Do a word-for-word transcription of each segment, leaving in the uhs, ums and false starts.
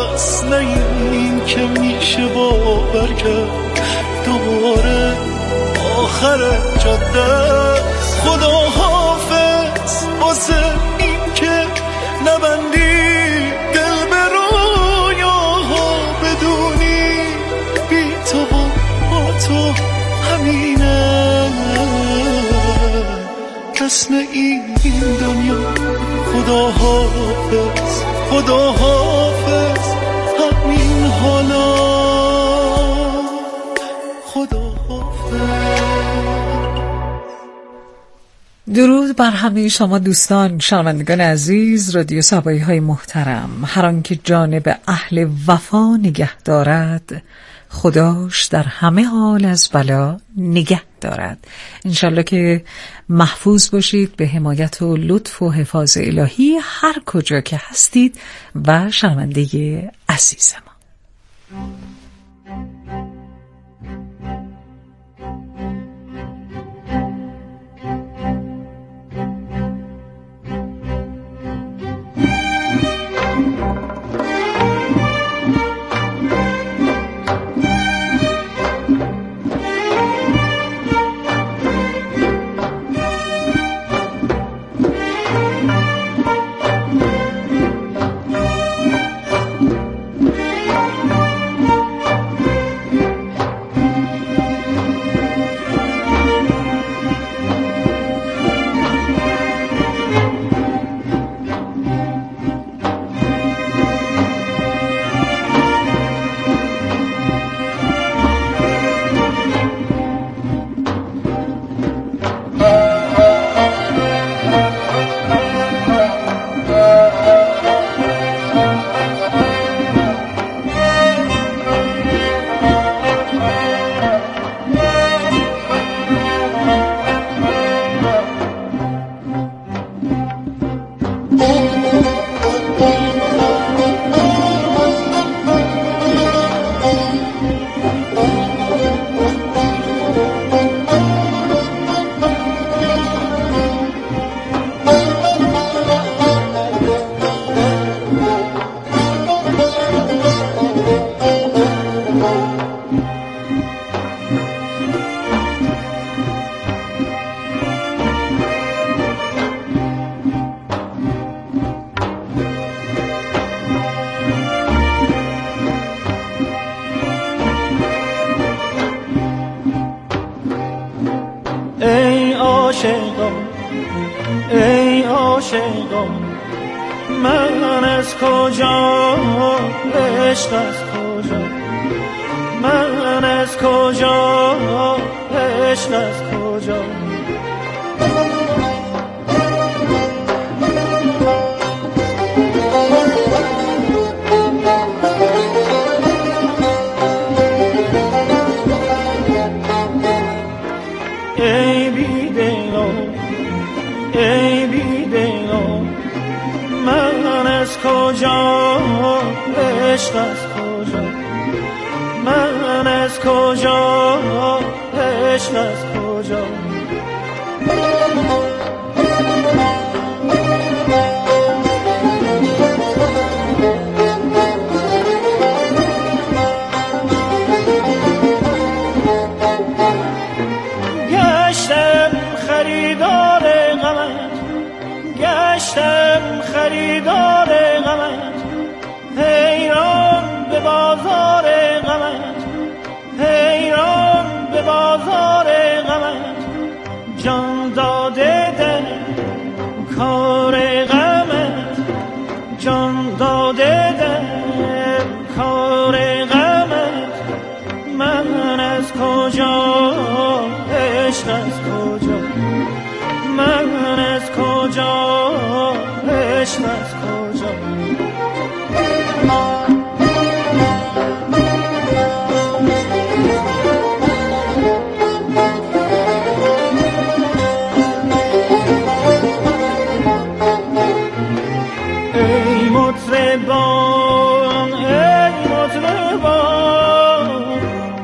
بس نه این که میشه باور کرد دوباره آخر جاده. خدا حافظ واسه این که نبندی دل به رویاها، بدونی بی تو با تو همینه، کس نه این دنیا. خدا حافظ خدا حافظ همین حالا. خدا حافظ. درود بر همه شما دوستان شنوندگان عزیز رادیو صبایی های محترم. هر آنکه جانب اهل وفا نگه دارد خداش در همه حال از بلا نگه دارد. انشالله که محفوظ باشید به حمایت و لطف و حفاظ الهی هر کجا که هستید و شنونده عزیز ما. ای عاشقان ای عاشقان من از کجا عشق از کجا من از کجا عشق از کجا ای بیدلان ای بیدلان من از کجا عشق از کجا من از کجا عشق از کجا گشتم خریدار غمت گشتم خریدار غمت حیران به بازار غمت حیران به بازار غمت جان داده در کار غمت جان داده در کار غمت من از کجا عشق از کجا من از کجا عشق از کجا ای مطربان ای مطربان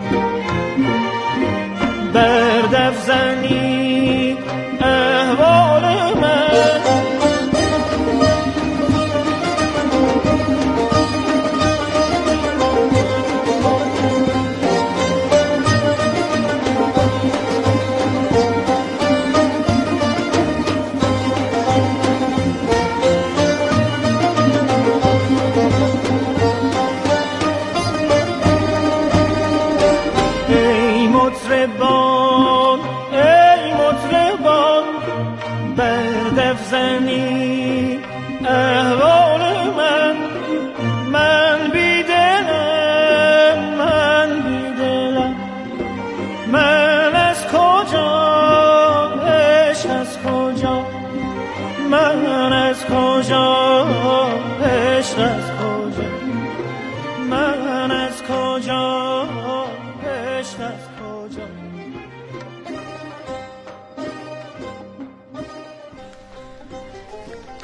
بردف زنی احوال من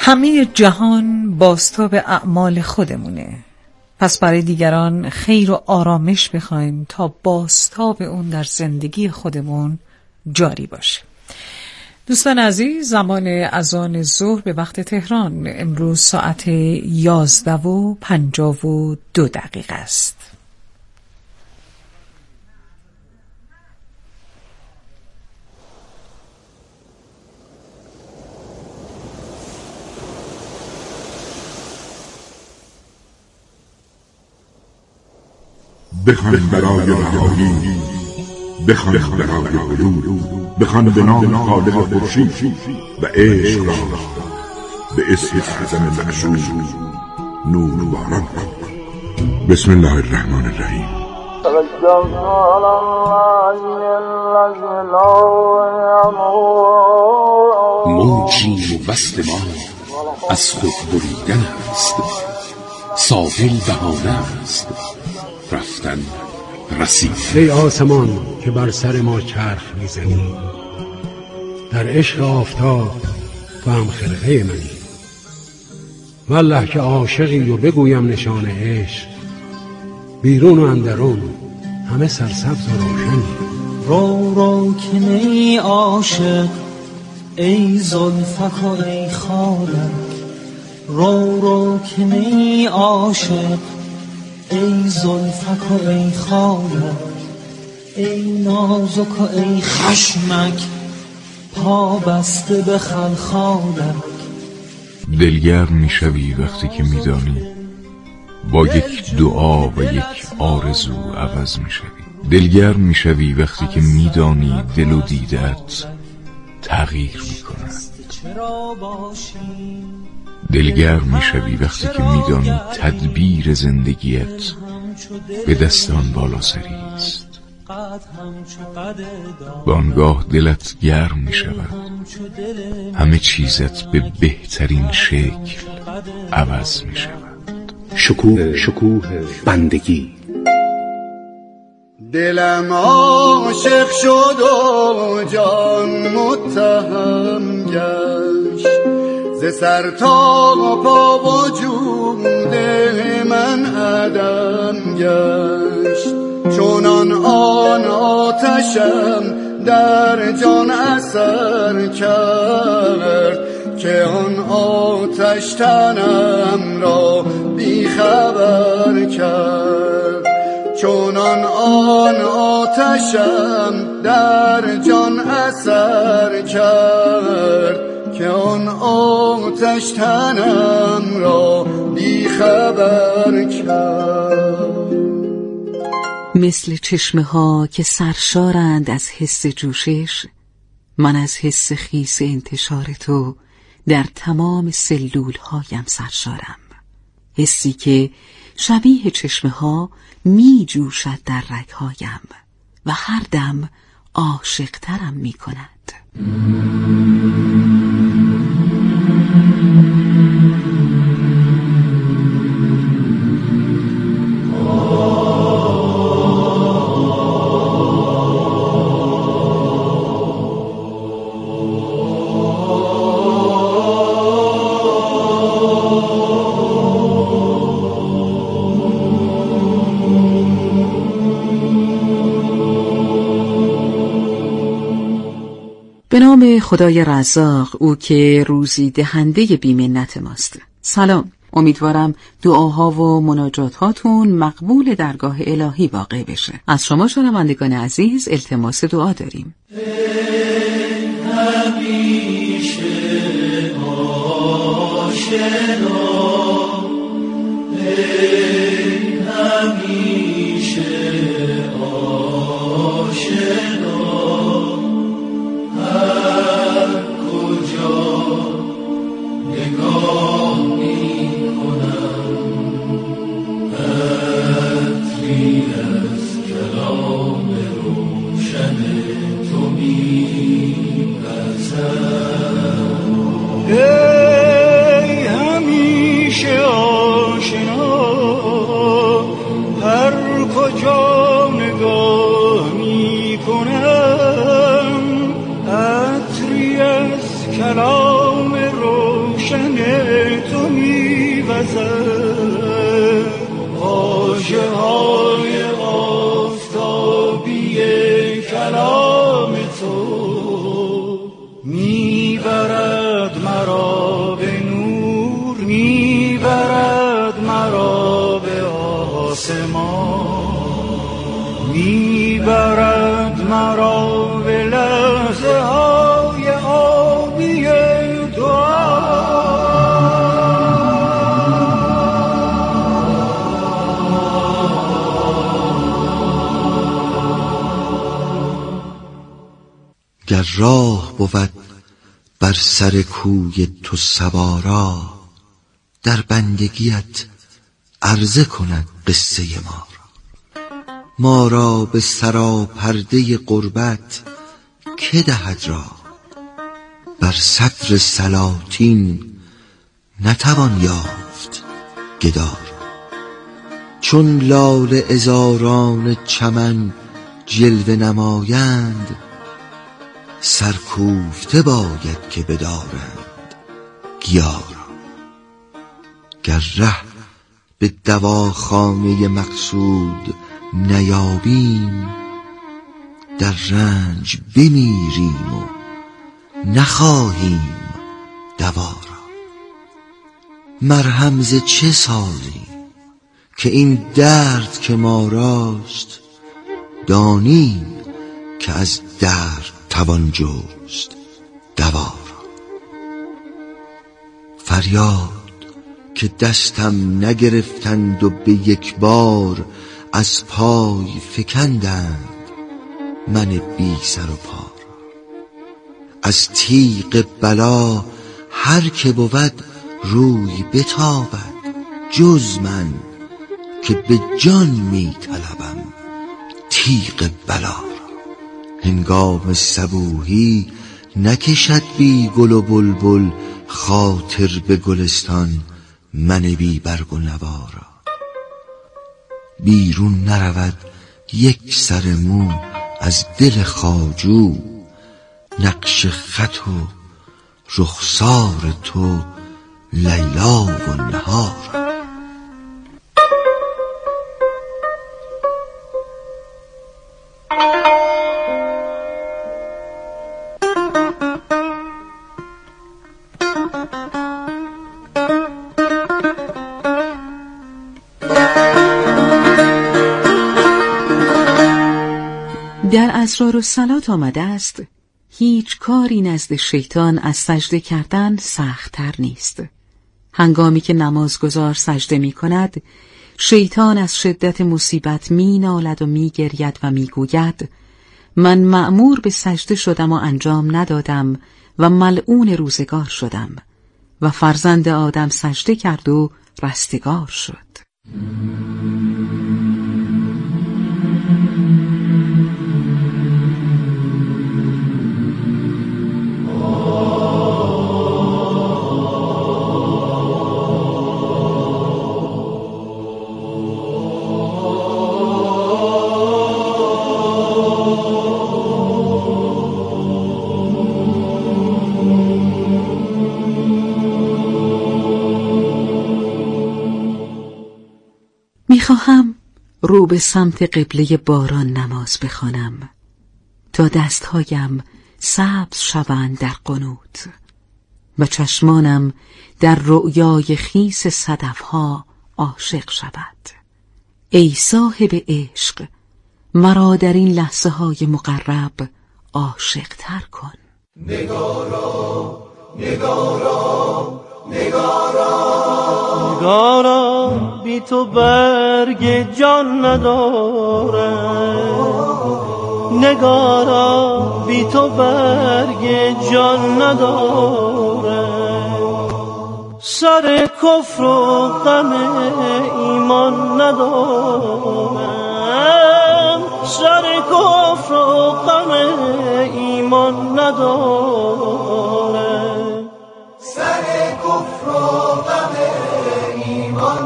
همه جهان بازتاب اعمال خودمونه، پس برای دیگران خیر و آرامش بخوایم تا بازتاب اون در زندگی خودمون جاری باشه. دوستان عزیز، زمان اذان ظهر به وقت تهران امروز ساعت یازده و پنجاه و دو دقیقه است. بخوان برای رهایی، بخوان برای بلود، بخوان به نام خالق خورشید و عشق را به اسم اعظم معشوق نور باران. بسم الله الرحمن الرحیم. موجی و وصل ما از خود بریدن است، ساحل بهانه است، رفتن رسید. ای آسمان که بر سر ما چرخ میزنی، در عشق آفتاب تو هم خرقه منی. والله که عاشقی و بگویم نشان عشق، بیرون و اندرون همه سرسبز و روشنی. رو رو که نی عاشق ای زلفک و ای خالک، رو رو که نی عاشق ای زلفک و ای خالک، ای نازک و ای خشمک پا بسته به خلخالک. دلگرم میشوی وقتی که میدانی با یک دعا و یک آرزو عوض میشوی. دلگرم میشوی وقتی که میدانی دل و دیدت تغییر میکند. دلگرم میشوی وقتی که میدانی تدبیر زندگیت به دستان بالا سری است. بانگاه دلت گرم میشود، همه چیزت به بهترین شکل عوض میشود. شکوه شکوه بندگی. دلم عاشق شد و جان متهم گشت، ز سر تا پا وجود من عدم گشت. چونان آن آتشم در جان اثر کرد، که آن آتش تنم را بی خبر کرد. چونان آن آتشم در جان اثر کرد، که آن آتش تنم را بی خبر کرد. مثل چشمه ها که سرشارند از حس جوشش، من از حس خیس انتشار تو در تمام سلول هایم سرشارم. حسی که شبیه چشمه ها می جوشد در رگ هایم و هر دم عاشق ترم می کند. به نام خدای رزاق، او که روزی دهنده بی‌منت ماست. سلام، امیدوارم دعاها و مناجاتاتون مقبول درگاه الهی واقع بشه. از شما شنوندگان عزیز التماس دعا داریم. همیشه آشنا، همیشه آشنا، هر کجا نگاه می کنم عطری از کلام روشن تو می وزم. ای همیشه آشنا، هر کجا نگاه می کنم عطری از کلام روشن واژه های آفتابی کلام تو میبرد مرا به نور، میبرد مرا به آسمان، میبرد مرا به لحظه های آبی دعا. گر راه بود بر سر کوی تو سوارا، در بندگیت عرضه کند قصه ما را. ما را به سراپرده غربت که دهد را، بر صدر سلاطین نتوان یافت گدا. چون لاله عذاران چمن جلوه نمایند، سرکوفته باید که بدارند گیا را. گر ره به دواخانه مقصود نیابیم، در رنج بمیریم و نخواهیم دوا را. مرهم ز چه سازیم که این درد که ما راست، دانیم که از درد توان جست دوا را. فریاد که دستم نگرفتند و به یک بار از پای فکندند من بی سر و پا را. از تیغ بلا هر که بود روی بتابد، جز من که به جان می طلبم تیغ بلا را. هنگام صبوحی نکشد بی گل و بلبل خاطر به گلستان من بی برگ و نوا را. بیرون نرود یک سر مو از دل خواجو، نقش خط و رخسار تو لیلا و نهار. در اسرارالصلات آمده است هیچ کاری نزد شیطان از سجده کردن سخت‌تر نیست. هنگامی که نمازگزار سجده می کند، شیطان از شدت مصیبت می نالد و می گرید و می گوید من مأمور به سجده شدم و انجام ندادم و ملعون روزگار شدم. و فرزند آدم سجده کرد و رستگار شد. میخواهم رو به سمت قبله باران نماز بخوانم تا دستهایم سبز شوند در قنوت و چشمانم در رؤیای خیس صدفها عاشق شود. ای صاحب عشق، مرا در این لحظه های مقرب عاشق تر کن. نگارا نگارا نگارا نگارا بی تو برگ جان نداره، نگارا بی تو برگ جان نداره، سر کفر و غم ایمان ندارم، سر کفر و غم ایمان ندارم، سر کفر و غم ایمان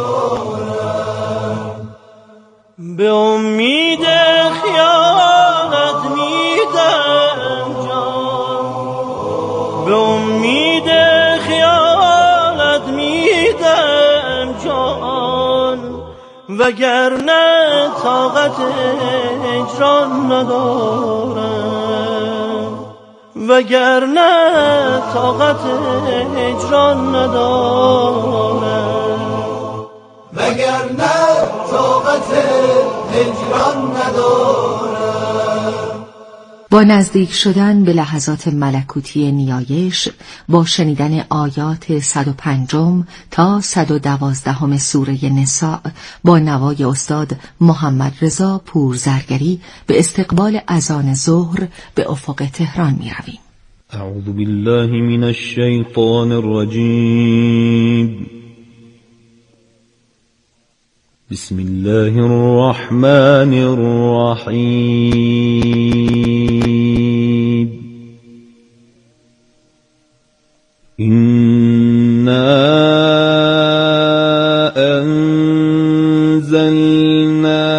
ندارم. به امید خیانت میدم جان، به امید خیانت میدم جان، و وگرنه طاقت هجران ندارم، وگرنه طاقت هجران ندارم، وگرنه طاقت هجران ندارم. با نزدیک شدن به لحظات ملکوتی نیایش، با شنیدن آیات صد و پنجم تا صد و دوازدهم سوره نساء با نوای استاد محمد رضا پورزرگری به استقبال اذان ظهر به افق تهران می رویم. اعوذ بالله من الشیطان الرجیم. بسم الله الرحمن الرحیم. إنا أنزلنا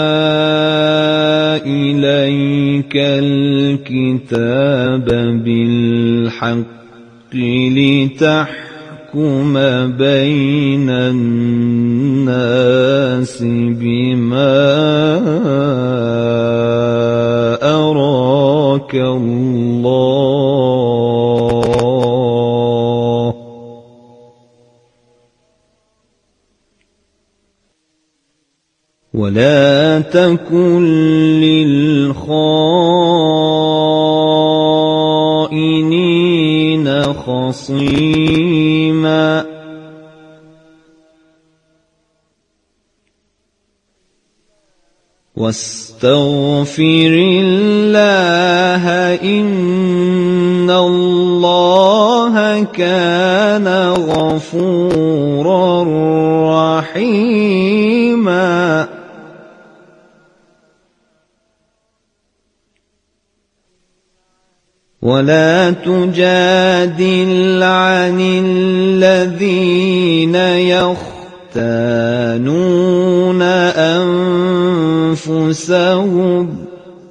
إليك الكتاب بالحق لتحكم بين الناس بما أراك الله ولا تكن للخائنين خصيما واستغفر الله إن الله كان غفورا رحيما ولا تجادل عن الذين يختانون أنفسهم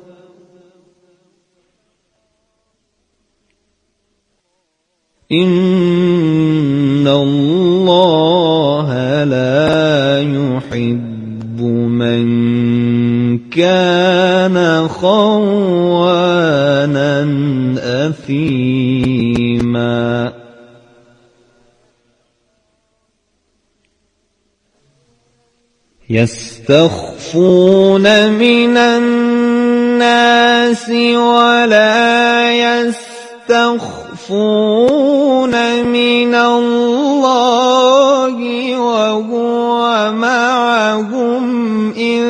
إن الله لا يحب من كان خوانا أثيما يستخفون من الناس ولا يستخفون من الله وهو معهم إذ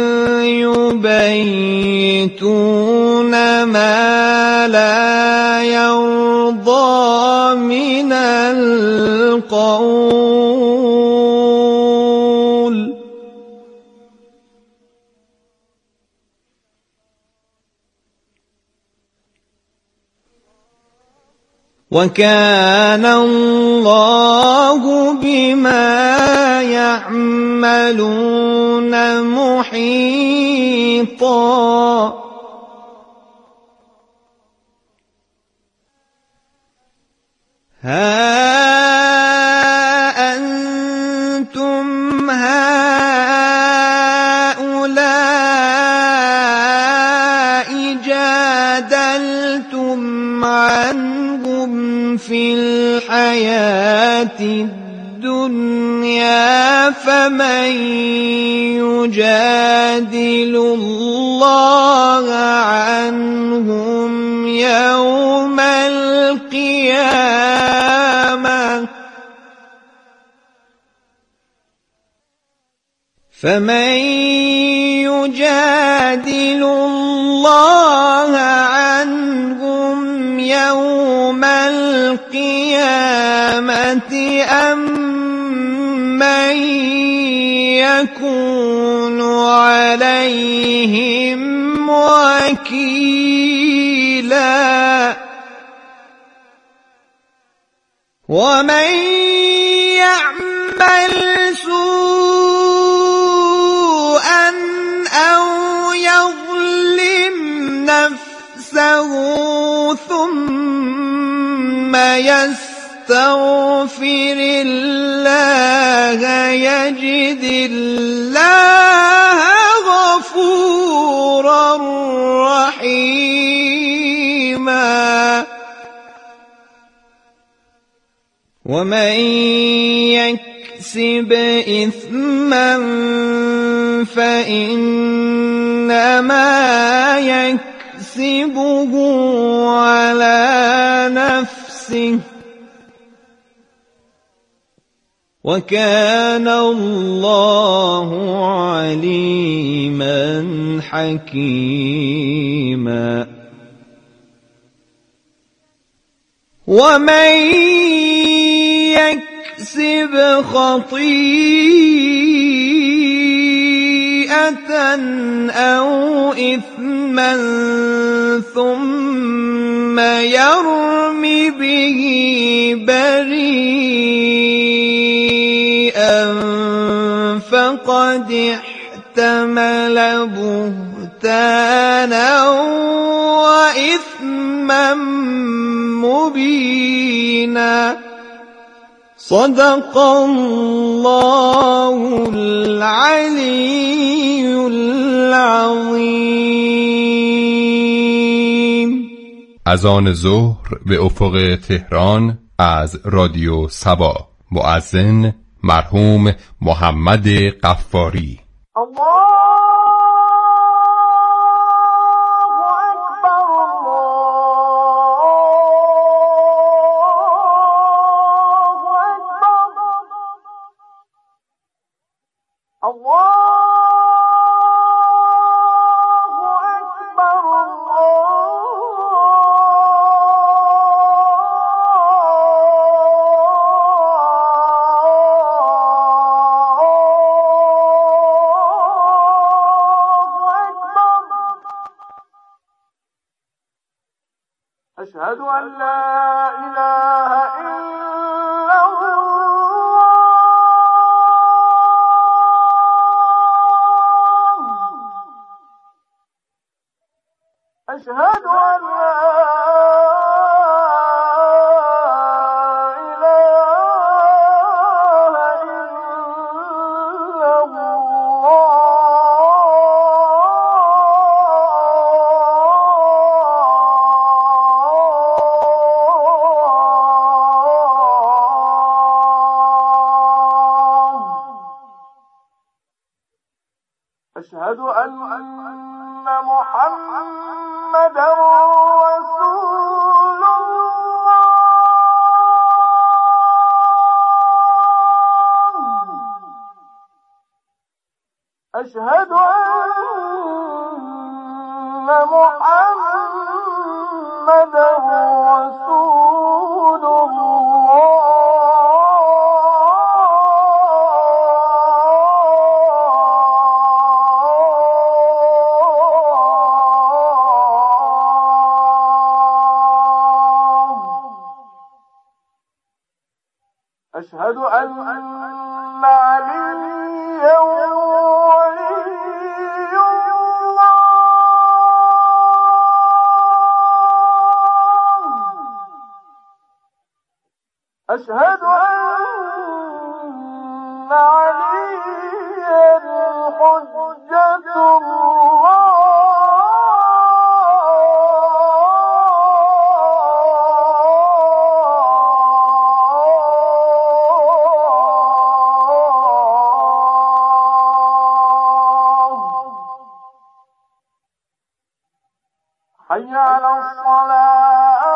يبيتون ما لا يرضى من القول وكان الله بما يعملون محيطا ها أنتم هؤلاء جادلتم عنهم في الحياة الدنيا فمن يجادل الله عنهم يوم القيامة فمن يجادل الله عنهم يوم القيامة أم من يكون عليهم وكيلا ومن يعمل سوءا أو يظلم نفسه ثم يستغفر الله يجد الله ومن يكسب إثما فإنما يكسبه على نفسه وكان الله عليما حكيما ومن يكسب خطيئة أو إثما ثم يرم به بريئا فقد احتمل بهتانا وإثما مبينا صدق الله العلي العظیم. اذان ظهر به افق تهران از رادیو صبا. مؤذن مرحوم محمد غفاری. أشهد أن لا إله إلا الله أشهد أن لا أشهد أن محمدا رسول الله أشهد أن محمدا رسول الله أشهد أن عليا ولي الله أشهد أن عليا حجة الله حي على الصلاة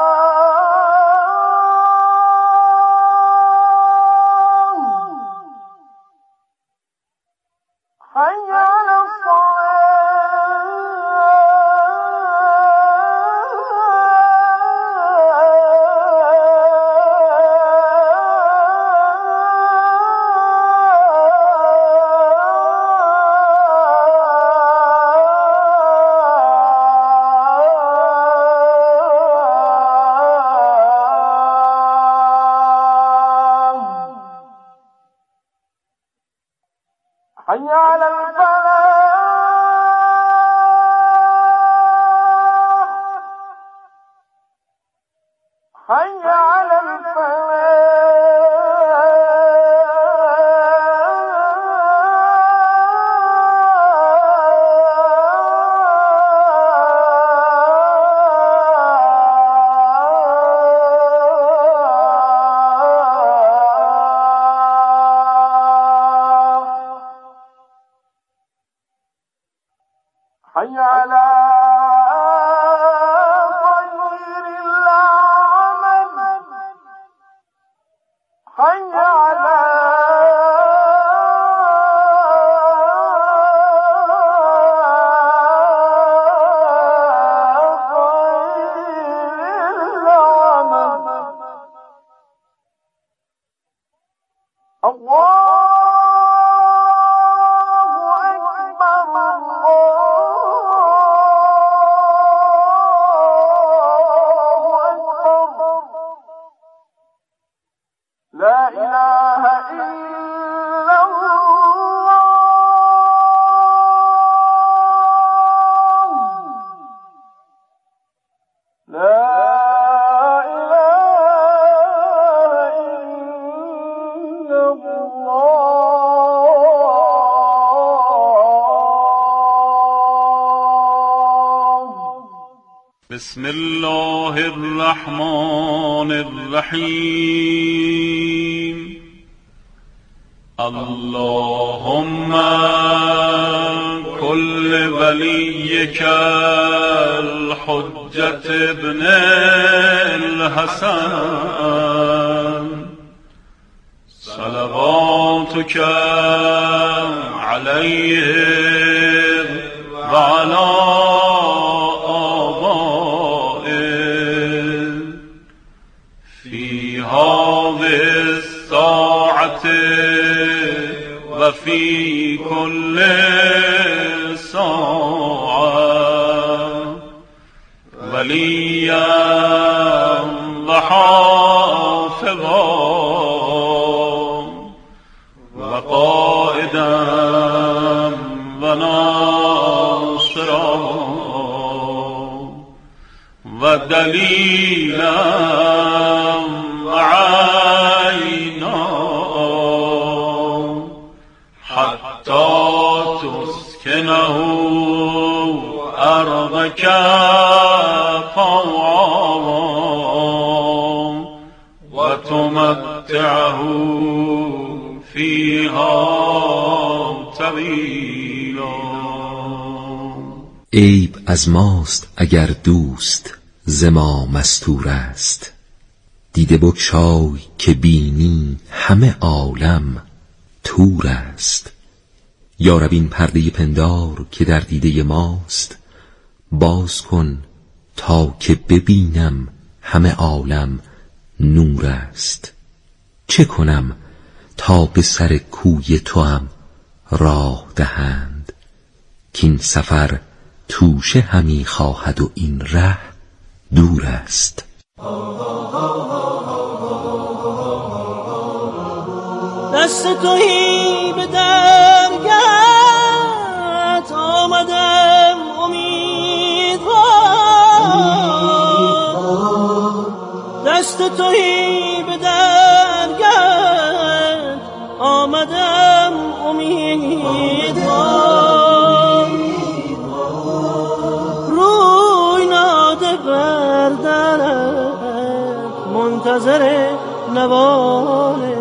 حي على حي على الفلاح حي على خير العمل حي على بسم الله الرحمن الرحیم. اللهم كل وليك الحجة ابن الحسن صلواتك عليه وعلى وفي كل ساعة وليا وحافظا وقائدا وناصرا ودليلا وعينا حتى تسكنه أرضك طوعا وتمتعه فيها طويلا. عیب از ماست اگر دوست ز ما مستور است، دیده بگشای که بینی همه عالم تور است. یا رب این پرده پندار که در دیده ماست، باز کن تا که ببینم همه عالم نور است. چه کنم تا به سر کوی توام راه دهند، کین سفر توشه همی خواهد و این ره دور است. دست تویی به درگت آمدم امیدوار، دست تویی به درگت آمدم امیدوار، روی ناده بر درت منتظر نوال